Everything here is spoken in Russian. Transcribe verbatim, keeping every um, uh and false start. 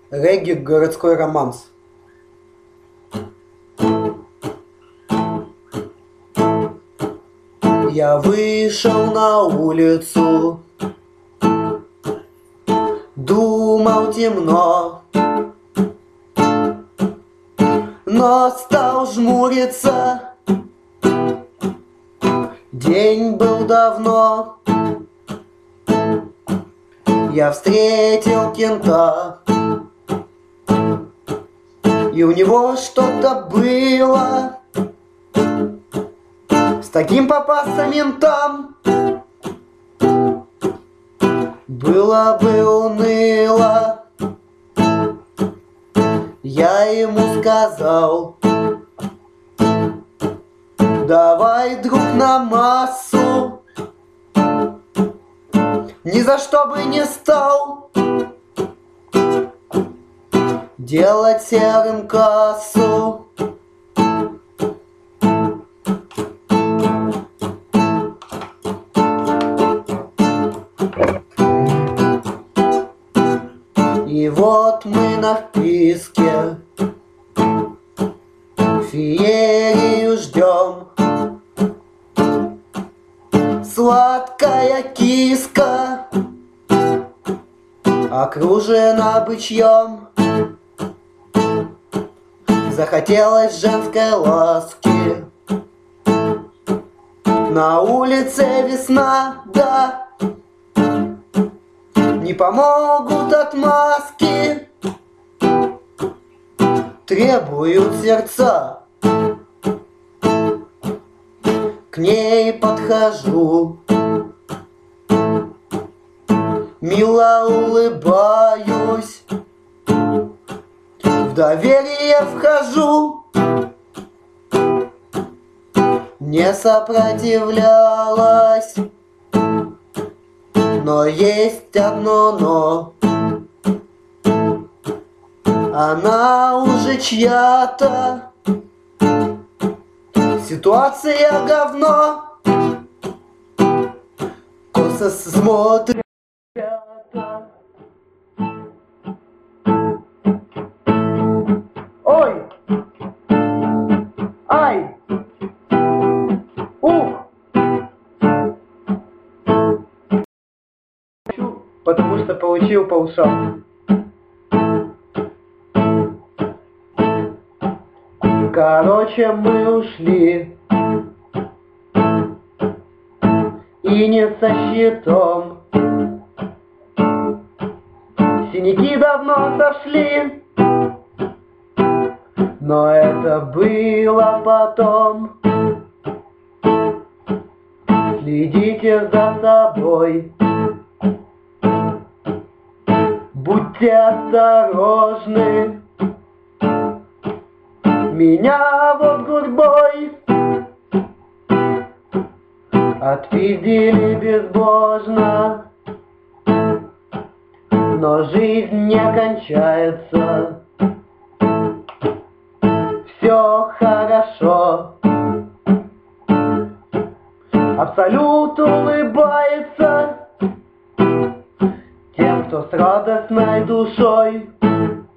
Регги «Городской романс». Я вышел на улицу, думал темно, но стал жмуриться. День был давно. Я встретил кента, и у него что-то было. С таким попасться ментам было бы уныло. Я ему сказал: давай, друг, на массу. Ни за что бы не стал делать серым кассу. И вот мы на вписке, феерию ждем. Сладкая киска окружена бычьем. Захотелось женской ласки. На улице весна, да, не помогут отмазки. Требуют сердца. К ней подхожу, мило улыбаюсь, в доверие вхожу. Не сопротивлялась, но есть одно но. Она уже чья-то. Ситуация говно. Косо смотрят. Ой! Ай! Ух! Потому что получил по ушам. Короче, мы ушли, и не со щитом. Синяки давно сошли, но это было потом. Следите за собой, будьте осторожны. Меня вот гурьбой отпиздили безбожно, но жизнь не кончается. Все хорошо. Абсолют улыбается тем, кто с радостной душой.